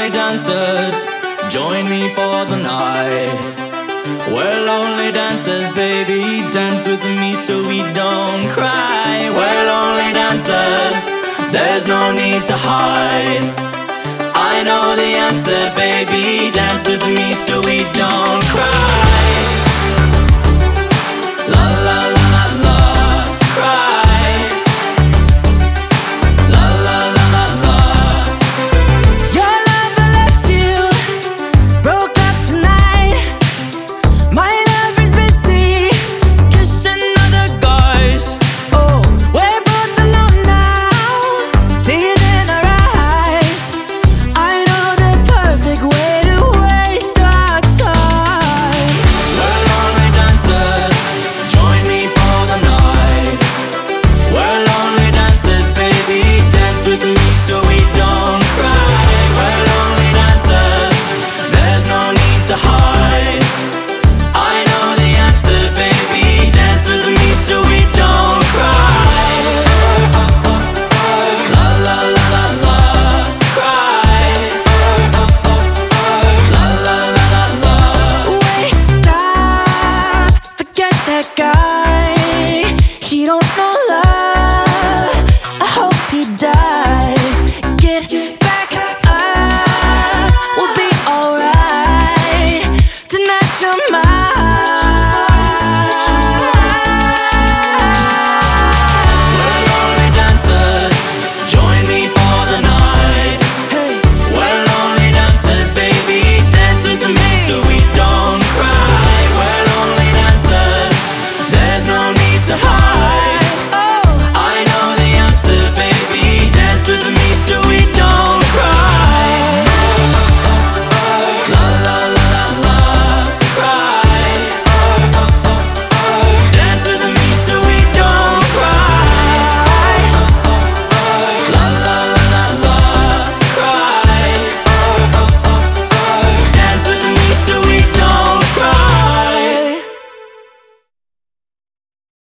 lonely dancers, join me for the night. We're lonely dancers, baby, dance with me so we don't cry. We're lonely dancers, there's no need to hide. I know the answer, baby, dance with me so we don't cry. La la la la la, cry. La la la la la. Your lover left you, broke up tonight. My lover's busy kissing other guys. Oh, we're both alone now, tears in our eyes. I know the perfect way to waste our time. We're lonely dancers, join me for the night. We're lonely dancers, baby, dance with me so we don't cry. We're lonely dancers, there's no need to hide. I know the answer, baby, dance with me so we don't cry. La la la la la, cry. La la la la la. Wait, stop, forget that guy. He don't know